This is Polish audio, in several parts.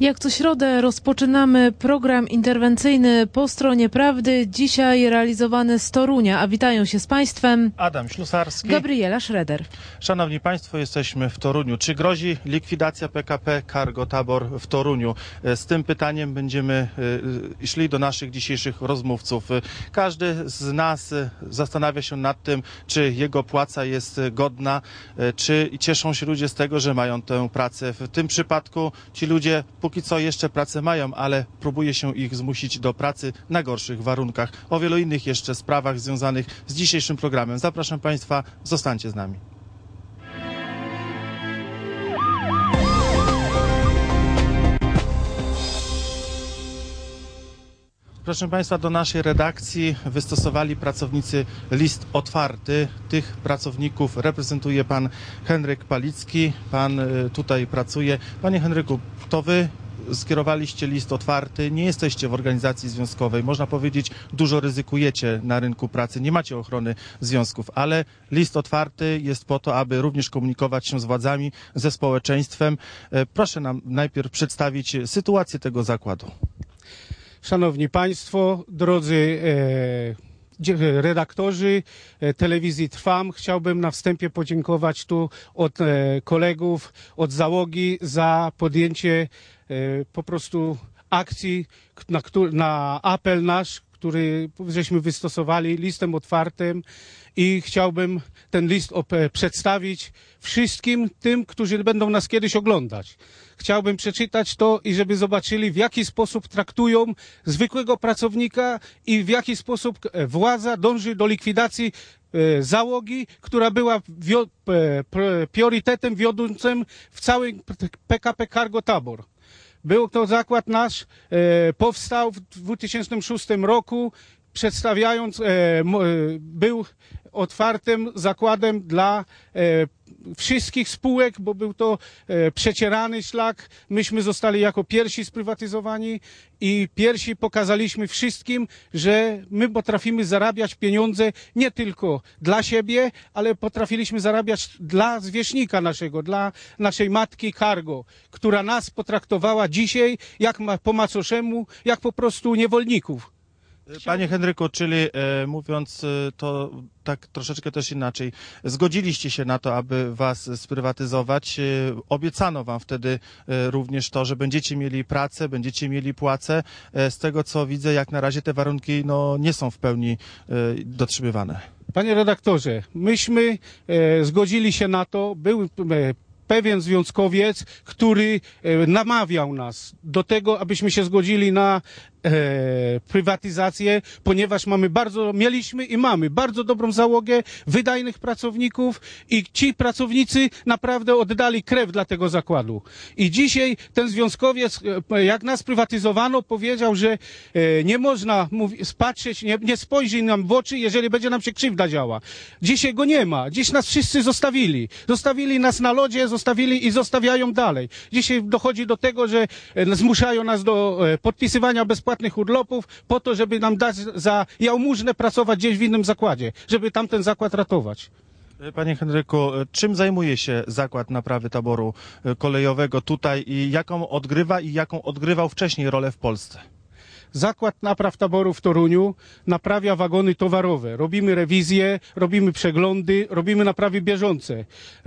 Jak co środę rozpoczynamy program interwencyjny Po stronie prawdy, dzisiaj realizowany z Torunia, a witają się z Państwem Adam Ślusarski, Gabriela Schroeder. Szanowni Państwo, jesteśmy w Toruniu. Czy grozi likwidacja PKP Cargo Tabor w Toruniu? Z tym pytaniem będziemy szli do naszych dzisiejszych rozmówców. Każdy z nas zastanawia się nad tym, czy jego płaca jest godna, czy cieszą się ludzie z tego, że mają tę pracę. W tym przypadku ci ludzie póki co jeszcze pracę mają, ale próbuje się ich zmusić do pracy na gorszych warunkach. O wielu innych jeszcze sprawach związanych z dzisiejszym programem. Zapraszam Państwa, zostańcie z nami. Proszę Państwa, do naszej redakcji wystosowali pracownicy list otwarty. Tych pracowników reprezentuje pan Henryk Palicki. Pan tutaj pracuje. Panie Henryku, to Wy skierowaliście list otwarty, nie jesteście w organizacji związkowej, można powiedzieć, dużo ryzykujecie na rynku pracy, nie macie ochrony związków, ale list otwarty jest po to, aby również komunikować się z władzami, ze społeczeństwem. Proszę nam najpierw przedstawić sytuację tego zakładu. Szanowni Państwo, drodzy redaktorzy telewizji Trwam, chciałbym na wstępie podziękować tu od kolegów, od załogi za podjęcie po prostu akcji na apel nasz, który żeśmy wystosowali listem otwartym i chciałbym ten list przedstawić wszystkim tym, którzy będą nas kiedyś oglądać. Chciałbym przeczytać to i żeby zobaczyli, w jaki sposób traktują zwykłego pracownika i w jaki sposób władza dąży do likwidacji załogi, która była priorytetem wiodącym w całym PKP Cargo Tabor. Był to zakład nasz, powstał w 2006 roku, przedstawiając, był otwartym zakładem dla wszystkich spółek, bo był to przecierany szlak. Myśmy zostali jako pierwsi sprywatyzowani i pierwsi pokazaliśmy wszystkim, że my potrafimy zarabiać pieniądze nie tylko dla siebie, ale potrafiliśmy zarabiać dla zwierzchnika naszego, dla naszej matki Cargo, która nas potraktowała dzisiaj jak po macoszemu, jak po prostu niewolników. Panie Henryku, czyli mówiąc to tak troszeczkę też inaczej, zgodziliście się na to, aby was sprywatyzować. Obiecano wam wtedy również to, że będziecie mieli pracę, będziecie mieli płacę. Z tego co widzę, jak na razie te warunki nie są w pełni dotrzymywane. Panie redaktorze, myśmy zgodzili się na to, był pewien związkowiec, który namawiał nas do tego, abyśmy się zgodzili na prywatyzację, ponieważ mieliśmy i mamy bardzo dobrą załogę, wydajnych pracowników i ci pracownicy naprawdę oddali krew dla tego zakładu. I dzisiaj ten związkowiec, jak nas prywatyzowano, powiedział, że nie można patrzeć, nie spojrzy nam w oczy, jeżeli będzie nam się krzywda działa. Dzisiaj go nie ma. Dziś nas wszyscy zostawili. Zostawili nas na lodzie, zostawili i zostawiają dalej. Dzisiaj dochodzi do tego, że zmuszają nas do podpisywania bezpłatnych urlopów po to, żeby nam dać za jałmużnę pracować gdzieś w innym zakładzie, żeby tamten zakład ratować. Panie Henryku, czym zajmuje się Zakład Naprawy Taboru Kolejowego tutaj i jaką odgrywa i jaką odgrywał wcześniej rolę w Polsce? Zakład Napraw Taboru w Toruniu naprawia wagony towarowe. Robimy rewizje, robimy przeglądy, robimy naprawy bieżące.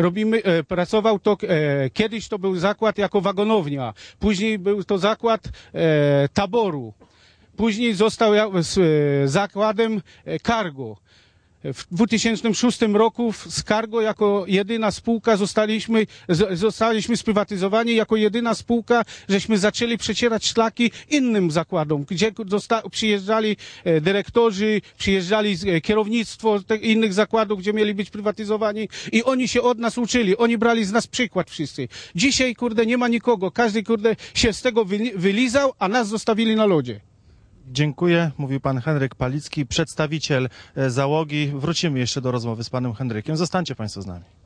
Kiedyś to był zakład jako wagonownia, później był to zakład taboru, później został zakładem cargo. W 2006 roku z Cargo jako jedyna spółka zostaliśmy sprywatyzowani, jako jedyna spółka, żeśmy zaczęli przecierać szlaki innym zakładom, gdzie przyjeżdżali dyrektorzy, przyjeżdżali kierownictwo innych zakładów, gdzie mieli być prywatyzowani i oni się od nas uczyli, oni brali z nas przykład wszyscy. Dzisiaj, nie ma nikogo, każdy, się z tego wylizał, a nas zostawili na lodzie. Dziękuję, mówił pan Henryk Palicki, przedstawiciel załogi. Wrócimy jeszcze do rozmowy z panem Henrykiem. Zostańcie państwo z nami.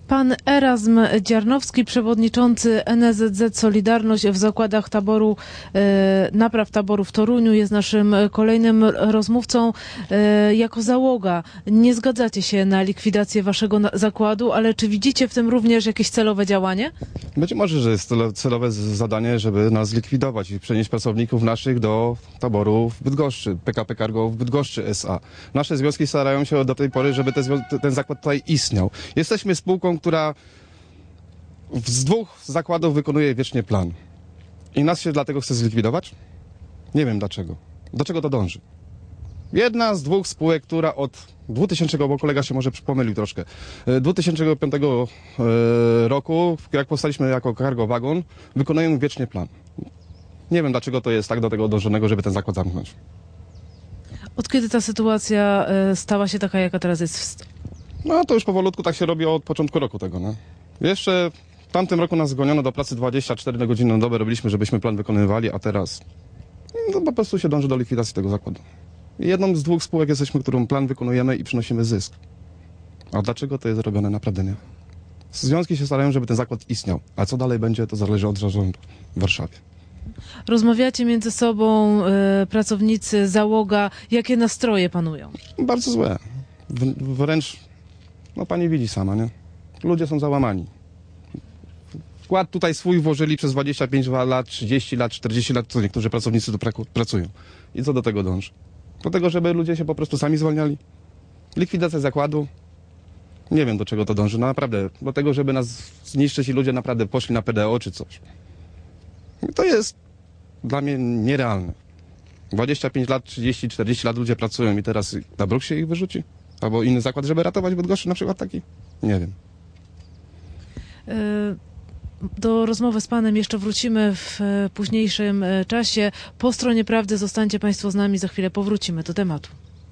Pan Erazm Dziarnowski, przewodniczący NSZZ Solidarność w zakładach taboru, napraw taboru w Toruniu, jest naszym kolejnym rozmówcą. Jako załoga nie zgadzacie się na likwidację waszego zakładu, ale czy widzicie w tym również jakieś celowe działanie? Być może, że jest celowe zadanie, żeby nas zlikwidować i przenieść pracowników naszych do taboru w Bydgoszczy, PKP Cargo w Bydgoszczy S.A. Nasze związki starają się do tej pory, żeby ten zakład tutaj istniał. Jesteśmy spółką, która z 2 zakładów wykonuje wiecznie plan. I nas się dlatego chce zlikwidować? Nie wiem dlaczego. Do czego to dąży? Jedna z 2 spółek, która od 2000, bo kolega się może pomylił troszkę, 2005 roku, jak powstaliśmy jako Cargo Wagon, wykonujemy wiecznie plan. Nie wiem dlaczego to jest tak do tego dążonego, żeby ten zakład zamknąć. Od kiedy ta sytuacja stała się taka, jaka teraz jest? No to już powolutku tak się robi od początku roku tego, no. Jeszcze w tamtym roku nas zgoniono do pracy 24 godziny na dobę, robiliśmy, żebyśmy plan wykonywali, a teraz no, po prostu się dąży do likwidacji tego zakładu. Jedną z 2 spółek jesteśmy, którą plan wykonujemy i przynosimy zysk. A dlaczego to jest robione? Naprawdę nie. Związki się starają, żeby ten zakład istniał, a co dalej będzie, to zależy od zarządu w Warszawie. Rozmawiacie między sobą, pracownicy, załoga. Jakie nastroje panują? Bardzo złe. Wręcz, no pani widzi sama, nie? Ludzie są załamani. Wkład tutaj swój włożyli przez 25 lat, 30 lat, 40 lat, co niektórzy pracownicy tu pracują. I co do tego dąży? Do tego, żeby ludzie się po prostu sami zwalniali. Likwidacja zakładu. Nie wiem, do czego to dąży. No naprawdę, do tego, żeby nas zniszczyć i ludzie naprawdę poszli na PDO czy coś. To jest dla mnie nierealne. 25 lat, 30, 40 lat ludzie pracują i teraz na bruk się ich wyrzuci? Albo inny zakład, żeby ratować Bydgoszcz, na przykład taki? Nie wiem. Do rozmowy z panem jeszcze wrócimy w późniejszym czasie. Po stronie prawdy zostańcie państwo z nami, za chwilę powrócimy do tematu.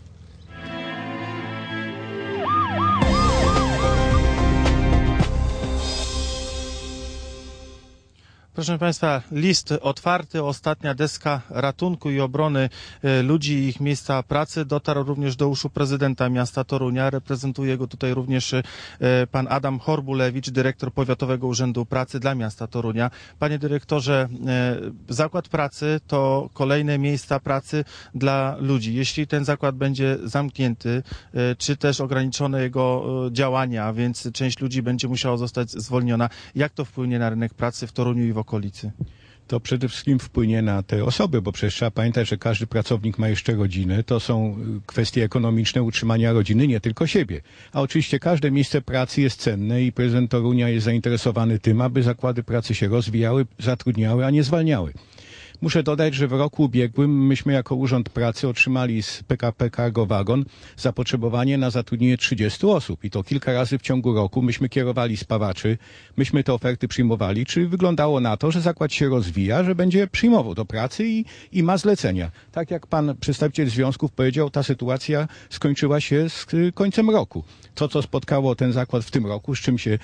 Proszę Państwa, list otwarty, ostatnia deska ratunku i obrony ludzi i ich miejsca pracy dotarł również do uszu prezydenta miasta Torunia. Reprezentuje go tutaj również pan Adam Horbulewicz, dyrektor Powiatowego Urzędu Pracy dla miasta Torunia. Panie dyrektorze, zakład pracy to kolejne miejsca pracy dla ludzi. Jeśli ten zakład będzie zamknięty, czy też ograniczone jego działania, a więc część ludzi będzie musiała zostać zwolniona, jak to wpłynie na rynek pracy w Toruniu i w okolicy? To przede wszystkim wpłynie na te osoby, bo przecież trzeba pamiętać, że każdy pracownik ma jeszcze rodzinę. To są kwestie ekonomiczne utrzymania rodziny, nie tylko siebie. A oczywiście każde miejsce pracy jest cenne i prezydent Torunia jest zainteresowany tym, aby zakłady pracy się rozwijały, zatrudniały, a nie zwalniały. Muszę dodać, że w roku ubiegłym myśmy jako Urząd Pracy otrzymali z PKP Cargo Wagon zapotrzebowanie na zatrudnienie 30 osób. I to kilka razy w ciągu roku myśmy kierowali spawaczy, myśmy te oferty przyjmowali. Czy wyglądało na to, że zakład się rozwija, że będzie przyjmował do pracy i ma zlecenia. Tak jak pan przedstawiciel związków powiedział, ta sytuacja skończyła się z końcem roku. To, co spotkało ten zakład w tym roku,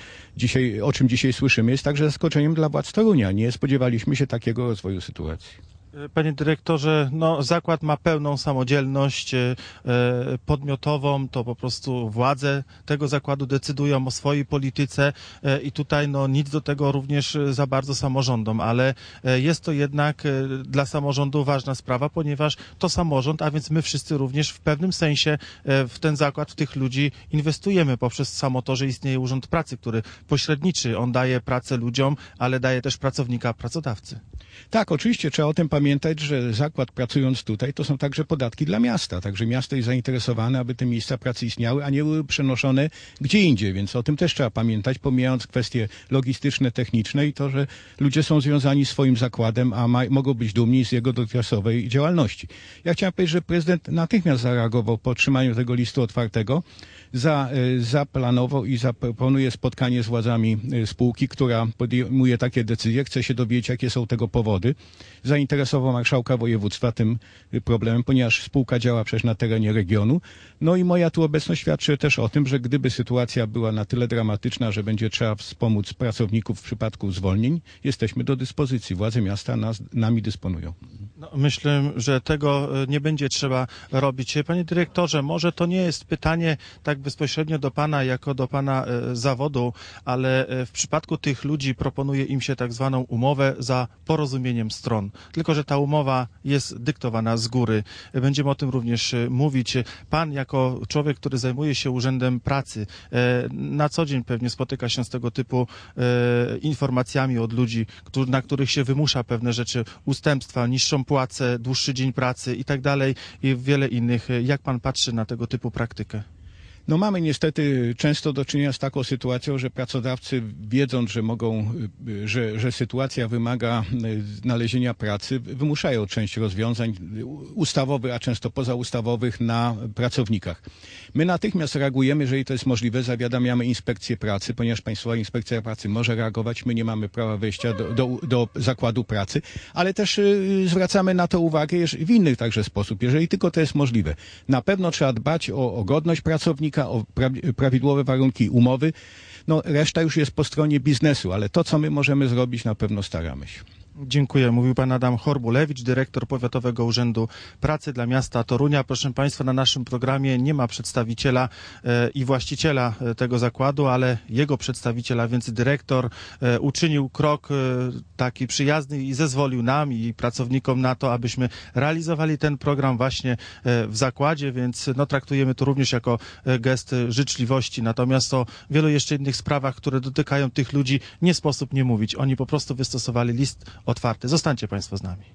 o czym dzisiaj słyszymy, jest także zaskoczeniem dla władz Torunia. Nie spodziewaliśmy się takiego rozwoju sytuacji. Panie dyrektorze, no, zakład ma pełną samodzielność podmiotową, to po prostu władze tego zakładu decydują o swojej polityce i tutaj no, nic do tego również za bardzo samorządom, ale jest to jednak dla samorządu ważna sprawa, ponieważ to samorząd, a więc my wszyscy również w pewnym sensie w ten zakład, w tych ludzi inwestujemy poprzez samo to, że istnieje Urząd Pracy, który pośredniczy, on daje pracę ludziom, ale daje też pracownika pracodawcy. Tak, oczywiście trzeba o tym pamiętać, że zakład pracując tutaj to są także podatki dla miasta. Także miasto jest zainteresowane, aby te miejsca pracy istniały, a nie były przenoszone gdzie indziej. Więc o tym też trzeba pamiętać, pomijając kwestie logistyczne, techniczne i to, że ludzie są związani swoim zakładem, a mogą być dumni z jego dotychczasowej działalności. Ja chciałem powiedzieć, że prezydent natychmiast zareagował po otrzymaniu tego listu otwartego, zaplanował i zaproponuje spotkanie z władzami spółki, która podejmuje takie decyzje, chce się dowiedzieć, jakie są tego powody. Zainteresował marszałka województwa tym problemem, ponieważ spółka działa przecież na terenie regionu. No i moja tu obecność świadczy też o tym, że gdyby sytuacja była na tyle dramatyczna, że będzie trzeba wspomóc pracowników w przypadku zwolnień, jesteśmy do dyspozycji. Władze miasta nami dysponują. No, myślę, że tego nie będzie trzeba robić. Panie dyrektorze, może to nie jest pytanie tak bezpośrednio do pana, jako do pana zawodu, ale w przypadku tych ludzi proponuje im się tak zwaną umowę za porozumieniem stron. Tylko że ta umowa jest dyktowana z góry. Będziemy o tym również mówić. Pan jako człowiek, który zajmuje się Urzędem Pracy, na co dzień pewnie spotyka się z tego typu informacjami od ludzi, na których się wymusza pewne rzeczy, ustępstwa, niższą płacę, dłuższy dzień pracy i tak dalej i wiele innych. Jak pan patrzy na tego typu praktykę? No mamy niestety często do czynienia z taką sytuacją, że pracodawcy wiedząc, że że sytuacja wymaga znalezienia pracy, wymuszają część rozwiązań ustawowych, a często pozaustawowych na pracownikach. My natychmiast reagujemy, jeżeli to jest możliwe, zawiadamiamy Inspekcję Pracy, ponieważ Państwowa Inspekcja Pracy może reagować, my nie mamy prawa wejścia do zakładu pracy, ale też zwracamy na to uwagę w inny także sposób, jeżeli tylko to jest możliwe. Na pewno trzeba dbać o godność pracownika, o prawidłowe warunki umowy. No, reszta już jest po stronie biznesu, ale to, co my możemy zrobić, na pewno staramy się. Dziękuję. Mówił pan Adam Horbulewicz, dyrektor Powiatowego Urzędu Pracy dla miasta Torunia. Proszę państwa, na naszym programie nie ma przedstawiciela i właściciela tego zakładu, ale jego przedstawiciela, więc dyrektor uczynił krok taki przyjazny i zezwolił nam i pracownikom na to, abyśmy realizowali ten program właśnie w zakładzie, więc no, traktujemy to również jako gest życzliwości. Natomiast o wielu jeszcze innych sprawach, które dotykają tych ludzi, nie sposób nie mówić. Oni po prostu wystosowali list otwarty. Zostańcie państwo z nami.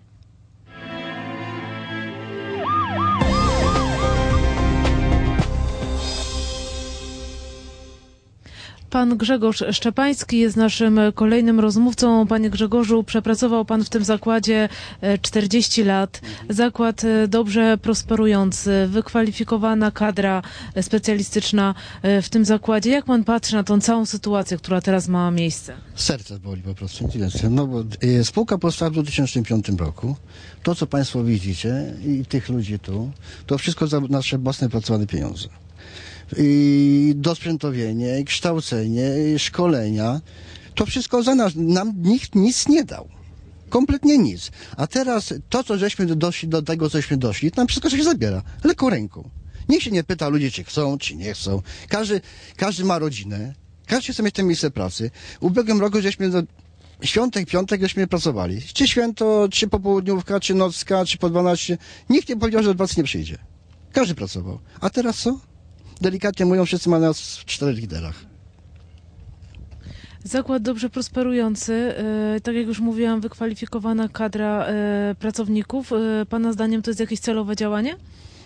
Pan Grzegorz Szczepański jest naszym kolejnym rozmówcą. Panie Grzegorzu, przepracował pan w tym zakładzie 40 lat. Zakład dobrze prosperujący, wykwalifikowana kadra specjalistyczna w tym zakładzie. Jak pan patrzy na tą całą sytuację, która teraz ma miejsce? Serce boli po prostu. No bo spółka powstała w 2005 roku. To, co państwo widzicie i tych ludzi tu, to wszystko za nasze własne pracowane pieniądze. I dosprzętowienie, i kształcenie, i szkolenia, to wszystko za nas. Nam nikt nic nie dał. Kompletnie nic. A teraz to, co żeśmy doszli, do tego, cośmy doszli, tam wszystko się zabiera. Lekką ręką. Nikt się nie pyta ludzi, czy chcą, czy nie chcą. Każdy ma rodzinę. Każdy chce mieć to miejsce pracy. W ubiegłym roku żeśmy piątek żeśmy pracowali. Czy święto, czy popołudniówka, czy nocka, czy po 12. Nikt nie powiedział, że do pracy nie przyjdzie. Każdy pracował. A teraz co? Delikatnie mówią, wszyscy mają nas w 4 liderach. Zakład dobrze prosperujący, tak jak już mówiłam, wykwalifikowana kadra pracowników. Pana zdaniem to jest jakieś celowe działanie?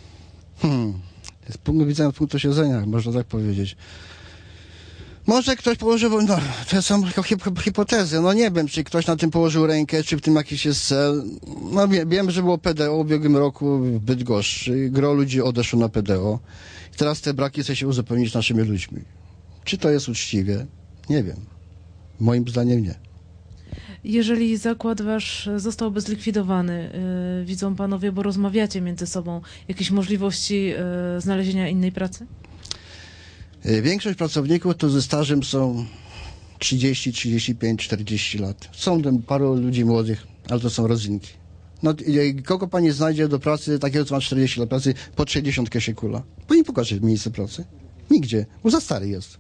Z punktu widzenia, z punktu siedzenia, można tak powiedzieć. Może ktoś położył, no to są hipotezy, no nie wiem, czy ktoś na tym położył rękę, czy w tym jakiś jest cel. No wiem, że było PDO w ubiegłym roku w Bydgoszczy, gro ludzi odeszło na PDO. I teraz te braki chce się uzupełnić naszymi ludźmi. Czy to jest uczciwie? Nie wiem. Moim zdaniem nie. Jeżeli zakład wasz zostałby zlikwidowany, widzą panowie, bo rozmawiacie między sobą, jakieś możliwości znalezienia innej pracy? Większość pracowników to ze stażem są 30, 35, 40 lat. Są tam paru ludzi młodych, ale to są rodzinki. No, kogo pani znajdzie do pracy, takiego co ma 40 lat pracy, po 60 się kula? Pani pokaże miejsce pracy. Nigdzie, bo za stary jest.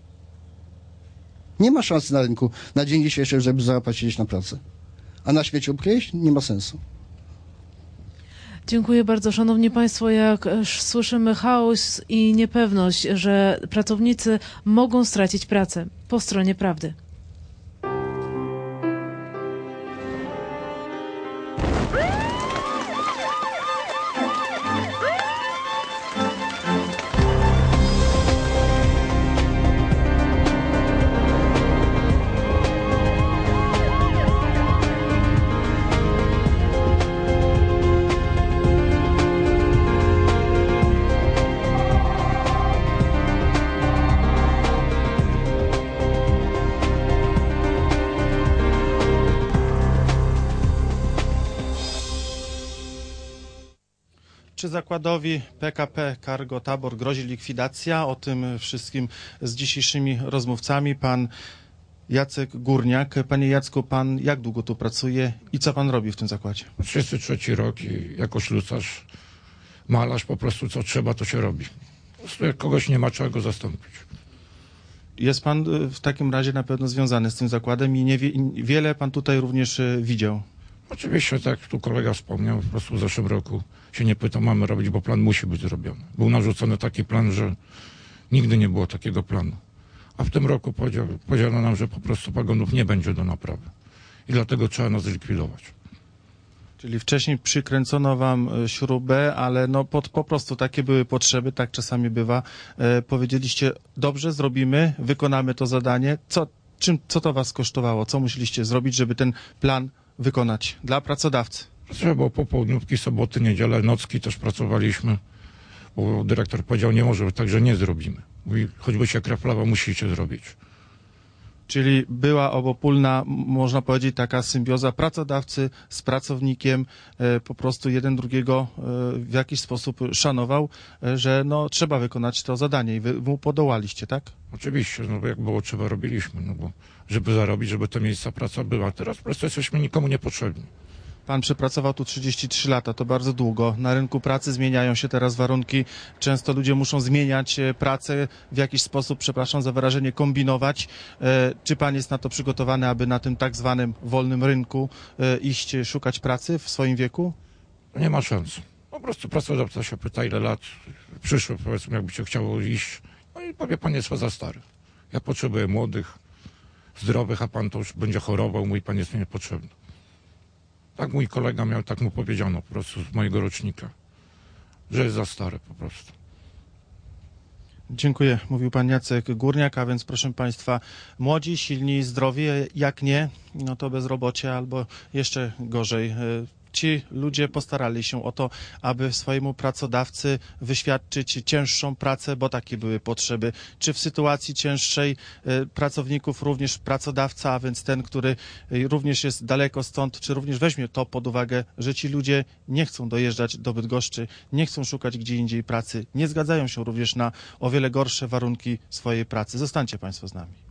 Nie ma szansy na rynku na dzień dzisiejszy, żeby załapać się gdzieś na pracę. A na śmieci obkryć nie ma sensu. Dziękuję bardzo. Szanowni Państwo, jak słyszymy chaos i niepewność, że pracownicy mogą stracić pracę po stronie prawdy. Czy zakładowi PKP Cargo Tabor grozi likwidacja? O tym wszystkim z dzisiejszymi rozmówcami. Pan Jacek Górniak. Panie Jacku, pan jak długo tu pracuje i co pan robi w tym zakładzie? 33 rok i jako ślusarz, malarz, po prostu co trzeba, to się robi. Po prostu jak kogoś nie ma, trzeba go zastąpić. Jest pan w takim razie na pewno związany z tym zakładem i wiele pan tutaj również widział. Oczywiście, tak jak tu kolega wspomniał, po prostu w zeszłym roku się nie pytał, mamy robić, bo plan musi być zrobiony. Był narzucony taki plan, że nigdy nie było takiego planu. A w tym roku powiedziano nam, że po prostu wagonów nie będzie do naprawy. I dlatego trzeba nas zlikwidować. Czyli wcześniej przykręcono wam śrubę, ale no po prostu takie były potrzeby, tak czasami bywa. Powiedzieliście, dobrze, zrobimy, wykonamy to zadanie. Co to was kosztowało? Co musieliście zrobić, żeby ten plan wykonać dla pracodawcy? Trzeba było popołudniówki, soboty, niedzielę, nocki też pracowaliśmy. Bo dyrektor powiedział, nie może, także nie zrobimy. Mówi, choćby się krew lała, musicie zrobić. Czyli była obopólna, można powiedzieć, taka symbioza pracodawcy z pracownikiem, po prostu jeden drugiego w jakiś sposób szanował, że no, trzeba wykonać to zadanie i wy mu podołaliście, tak? Oczywiście, no bo jak było trzeba, robiliśmy, no bo żeby zarobić, żeby te miejsca praca była. Teraz po prostu jesteśmy nikomu niepotrzebni. Pan przepracował tu 33 lata, to bardzo długo. Na rynku pracy zmieniają się teraz warunki. Często ludzie muszą zmieniać pracę w jakiś sposób, przepraszam za wyrażenie, kombinować. Czy pan jest na to przygotowany, aby na tym tak zwanym wolnym rynku iść, szukać pracy w swoim wieku? Nie ma szans. Po prostu pracodawca się pyta, ile lat przyszło, powiedzmy, jakby się chciało iść. No i powie, pan jest za stary. Ja potrzebuję młodych, zdrowych, a pan to już będzie chorował, mój pan jest mi niepotrzebny. Tak mój kolega miał, tak mu powiedziano po prostu z mojego rocznika, że jest za stary po prostu. Dziękuję. Mówił pan Jacek Górniak, a więc proszę państwa, młodzi, silni, zdrowi, jak nie, no to bezrobocie albo jeszcze gorzej. Ci ludzie postarali się o to, aby swojemu pracodawcy wyświadczyć cięższą pracę, bo takie były potrzeby. Czy w sytuacji cięższej pracowników również pracodawca, a więc ten, który również jest daleko stąd, czy również weźmie to pod uwagę, że ci ludzie nie chcą dojeżdżać do Bydgoszczy, nie chcą szukać gdzie indziej pracy, nie zgadzają się również na o wiele gorsze warunki swojej pracy. Zostańcie państwo z nami.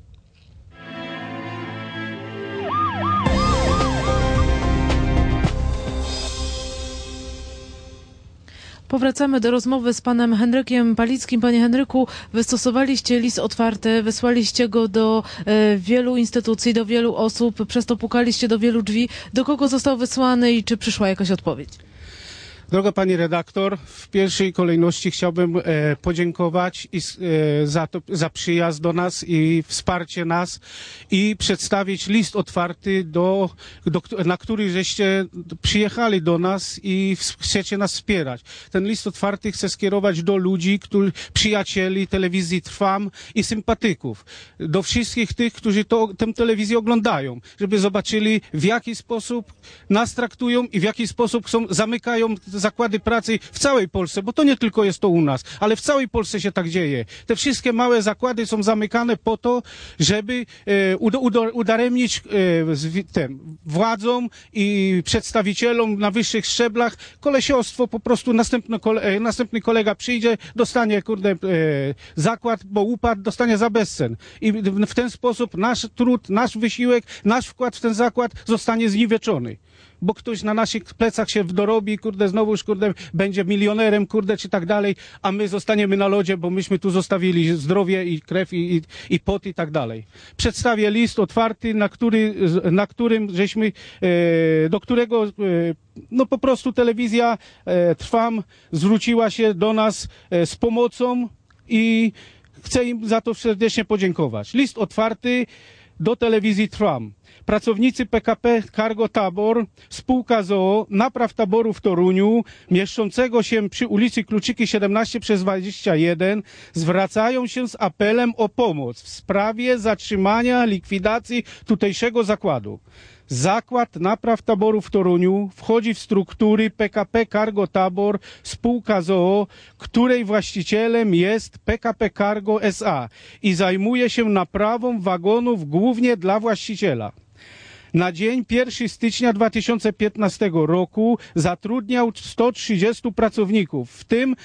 Powracamy do rozmowy z panem Henrykiem Palickim. Panie Henryku, wystosowaliście list otwarty, wysłaliście go do wielu instytucji, do wielu osób, przez to pukaliście do wielu drzwi. Do kogo został wysłany i czy przyszła jakaś odpowiedź? Droga pani redaktor, w pierwszej kolejności chciałbym podziękować za przyjazd do nas i wsparcie nas i przedstawić list otwarty, na który żeście przyjechali do nas i chcecie nas wspierać. Ten list otwarty chcę skierować do ludzi, przyjacieli telewizji Trwam i sympatyków. Do wszystkich tych, którzy tę telewizję oglądają, żeby zobaczyli, w jaki sposób nas traktują i w jaki sposób zamykają zakłady pracy w całej Polsce, bo to nie tylko jest to u nas, ale w całej Polsce się tak dzieje. Te wszystkie małe zakłady są zamykane po to, żeby udaremnić władzom i przedstawicielom na wyższych szczeblach kolesiostwo. Po prostu następny kolega przyjdzie, dostanie zakład, bo upadł, dostanie za bezcen. I w ten sposób nasz trud, nasz wysiłek, nasz wkład w ten zakład zostanie zniweczony. Bo ktoś na naszych plecach się dorobi, znowuż, będzie milionerem, czy tak dalej, a my zostaniemy na lodzie, bo myśmy tu zostawili zdrowie i krew i pot i tak dalej. Przedstawię list otwarty, do którego no po prostu telewizja Trwam zwróciła się do nas z pomocą i chcę im za to serdecznie podziękować. List otwarty do telewizji Trwam. Pracownicy PKP Cargo Tabor, spółka z.o.o. napraw taboru w Toruniu, mieszczącego się przy ulicy Kluczyki 17/21, zwracają się z apelem o pomoc w sprawie zatrzymania likwidacji tutejszego zakładu. Zakład napraw taboru w Toruniu wchodzi w struktury PKP Cargo Tabor, spółka z.o.o., której właścicielem jest PKP Cargo S.A. i zajmuje się naprawą wagonów głównie dla właściciela. Na dzień 1 stycznia 2015 roku zatrudniał 130 pracowników, w tym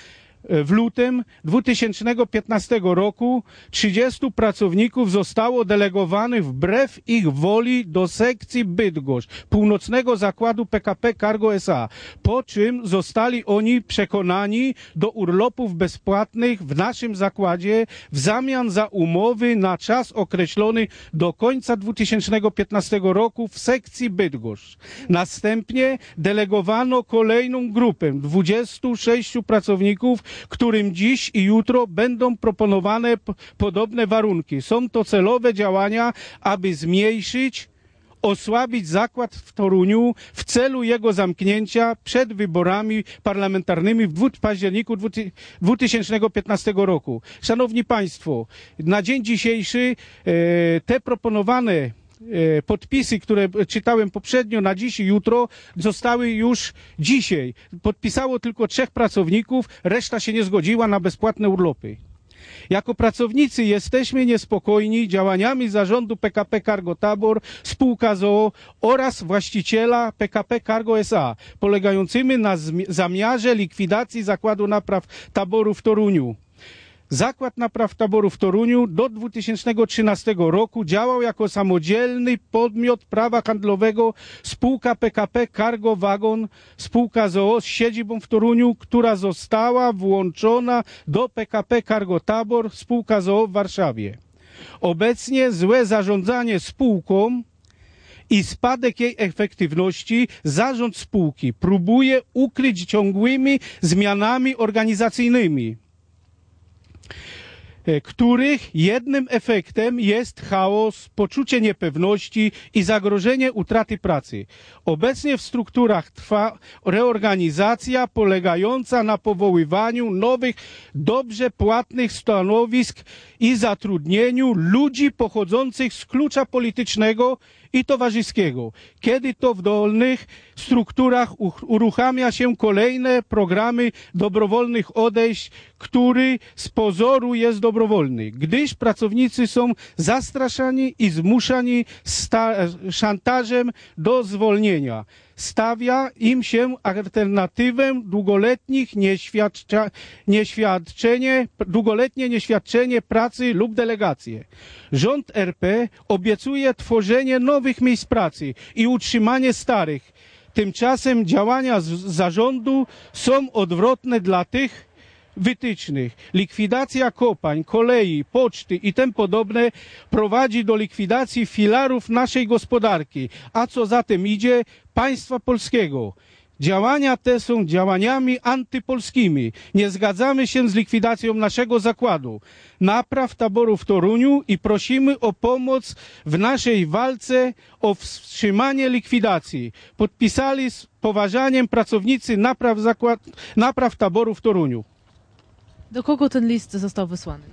w lutym 2015 roku 30 pracowników zostało delegowanych wbrew ich woli do sekcji Bydgoszcz, północnego zakładu PKP Cargo S.A., po czym zostali oni przekonani do urlopów bezpłatnych w naszym zakładzie w zamian za umowy na czas określony do końca 2015 roku w sekcji Bydgoszcz. Następnie delegowano kolejną grupę 26 pracowników, którym dziś i jutro będą proponowane podobne warunki. Są to celowe działania, aby zmniejszyć, osłabić zakład w Toruniu w celu jego zamknięcia przed wyborami parlamentarnymi w październiku 2015 roku. Szanowni Państwo, na dzień dzisiejszy te proponowane podpisy, które czytałem poprzednio, na dziś i jutro, zostały już dzisiaj. Podpisało tylko 3 pracowników, reszta się nie zgodziła na bezpłatne urlopy. Jako pracownicy jesteśmy niespokojni działaniami zarządu PKP Cargo Tabor, spółka z o.o. oraz właściciela PKP Cargo S.A., polegającymi na zamiarze likwidacji Zakładu Napraw Taboru w Toruniu. Zakład Napraw Taboru w Toruniu do 2013 roku działał jako samodzielny podmiot prawa handlowego, spółka PKP Cargo Wagon, spółka z o.o. z siedzibą w Toruniu, która została włączona do PKP Cargo Tabor, spółka z o.o. w Warszawie. Obecnie złe zarządzanie spółką i spadek jej efektywności zarząd spółki próbuje ukryć ciągłymi zmianami organizacyjnymi, których jednym efektem jest chaos, poczucie niepewności i zagrożenie utraty pracy. Obecnie w strukturach trwa reorganizacja polegająca na powoływaniu nowych, dobrze płatnych stanowisk i zatrudnieniu ludzi pochodzących z klucza politycznego i towarzyskiego. Kiedy to w dolnych strukturach uruchamia się kolejne programy dobrowolnych odejść, który z pozoru jest dobrowolny, gdyż pracownicy są zastraszani i zmuszani szantażem do zwolnienia. Stawia im się alternatywę długoletnie nieświadczenie pracy lub delegację. Rząd RP obiecuje tworzenie nowych miejsc pracy i utrzymanie starych. Tymczasem działania zarządu są odwrotne dla tych wytycznych. Likwidacja kopalń, kolei, poczty i tym podobne prowadzi do likwidacji filarów naszej gospodarki, a co za tym idzie, państwa polskiego. Działania te są działaniami antypolskimi. Nie zgadzamy się z likwidacją naszego zakładu Napraw Taboru w Toruniu i prosimy o pomoc w naszej walce o wstrzymanie likwidacji. Podpisali z poważaniem pracownicy Napraw Taboru w Toruniu. Do kogo ten list został wysłany?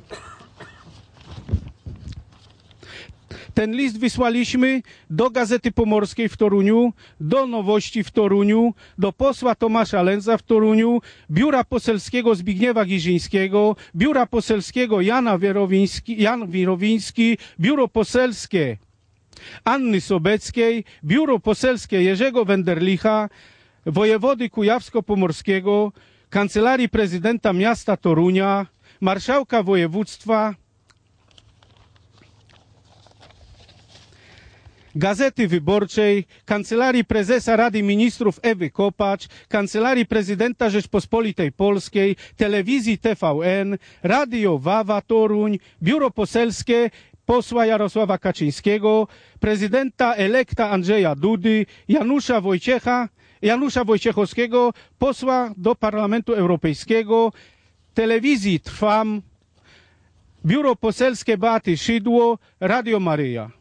Ten list wysłaliśmy do Gazety Pomorskiej w Toruniu, do Nowości w Toruniu, do posła Tomasza Lędza w Toruniu, biura poselskiego Zbigniewa Giżyńskiego, biura poselskiego Jan Wirowiński, biuro poselskie Anny Sobeckiej, biuro poselskie Jerzego Wenderlicha, wojewody kujawsko-pomorskiego, Kancelarii Prezydenta Miasta Torunia, Marszałka Województwa, Gazety Wyborczej, Kancelarii Prezesa Rady Ministrów Ewy Kopacz, Kancelarii Prezydenta Rzeczpospolitej Polskiej, Telewizji TVN, Radio Wawa Toruń, Biuro Poselskie posła Jarosława Kaczyńskiego, prezydenta elekta Andrzeja Dudy, Janusza Wojciechowskiego, posła do Parlamentu Europejskiego, Telewizji Trwam, Biuro Poselskie Beaty Szydło, Radio Maryja.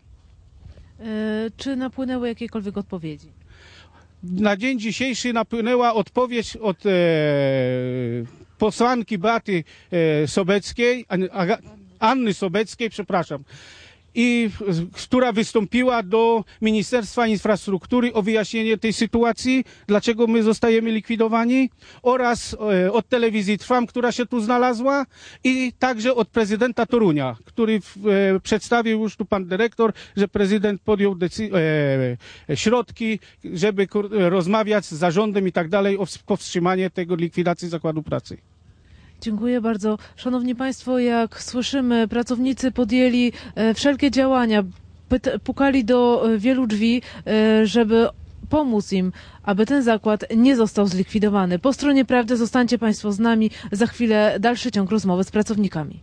Czy napłynęły jakiekolwiek odpowiedzi? Na dzień dzisiejszy napłynęła odpowiedź od posłanki Beaty Sobeckiej, Anny Sobeckiej, przepraszam, i która wystąpiła do Ministerstwa Infrastruktury o wyjaśnienie tej sytuacji, dlaczego my zostajemy likwidowani, oraz od Telewizji Trwam, która się tu znalazła, i także od prezydenta Torunia, który przedstawił już tu pan dyrektor, że prezydent podjął środki, żeby rozmawiać z zarządem i tak dalej o powstrzymanie tego likwidacji zakładu pracy. Dziękuję bardzo. Szanowni Państwo, jak słyszymy, pracownicy podjęli wszelkie działania, pukali do wielu drzwi, żeby pomóc im, aby ten zakład nie został zlikwidowany. Po stronie prawdy zostańcie Państwo z nami. Za chwilę dalszy ciąg rozmowy z pracownikami.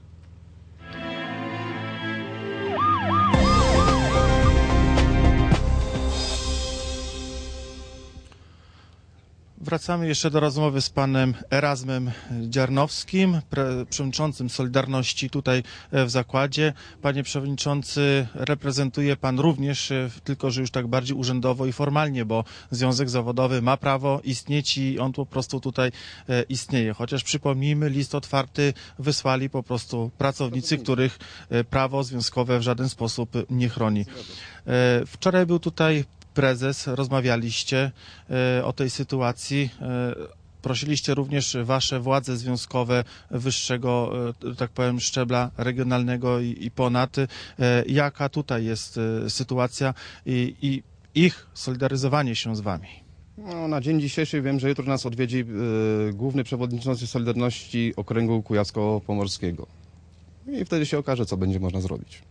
Wracamy jeszcze do rozmowy z panem Erazmem Dziarnowskim, przewodniczącym Solidarności tutaj w zakładzie. Panie przewodniczący, reprezentuje pan również, tylko że już tak bardziej urzędowo i formalnie, bo Związek Zawodowy ma prawo istnieć i on po prostu tutaj istnieje. Chociaż przypomnijmy, list otwarty wysłali po prostu pracownicy, których prawo związkowe w żaden sposób nie chroni. Wczoraj był tutaj prezes, rozmawialiście o tej sytuacji. Prosiliście również wasze władze związkowe wyższego, tak powiem, szczebla regionalnego i ponad. Jaka tutaj jest sytuacja i ich solidaryzowanie się z wami? No, na dzień dzisiejszy wiem, że jutro nas odwiedzi główny przewodniczący Solidarności Okręgu Kujawsko-Pomorskiego. I wtedy się okaże, co będzie można zrobić.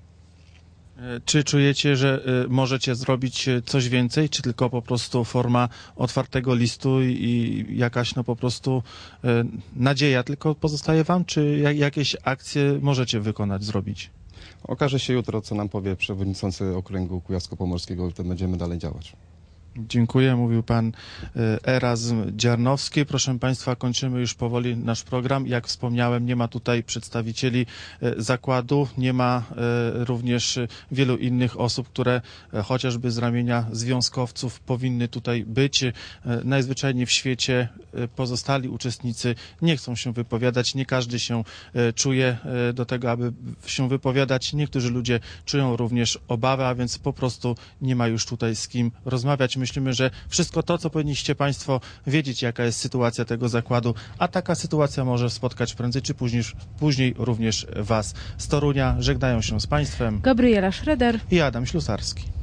Czy czujecie, że możecie zrobić coś więcej, czy tylko po prostu forma otwartego listu i jakaś po prostu nadzieja tylko pozostaje wam, czy jakieś akcje możecie wykonać, zrobić? Okaże się jutro, co nam powie przewodniczący Okręgu Kujawsko-Pomorskiego i wtedy będziemy dalej działać. Dziękuję, mówił pan Erazm Dziarnowski. Proszę państwa, kończymy już powoli nasz program. Jak wspomniałem, nie ma tutaj przedstawicieli zakładu, nie ma również wielu innych osób, które chociażby z ramienia związkowców powinny tutaj być. Najzwyczajniej w świecie pozostali uczestnicy nie chcą się wypowiadać, nie każdy się czuje do tego, aby się wypowiadać. Niektórzy ludzie czują również obawę, a więc po prostu nie ma już tutaj z kim rozmawiać. Myślimy, że wszystko to, co powinniście państwo wiedzieć, jaka jest sytuacja tego zakładu, a taka sytuacja może spotkać prędzej czy później również was. Z Torunia żegnają się z państwem Gabriela Schroeder i Adam Ślusarski.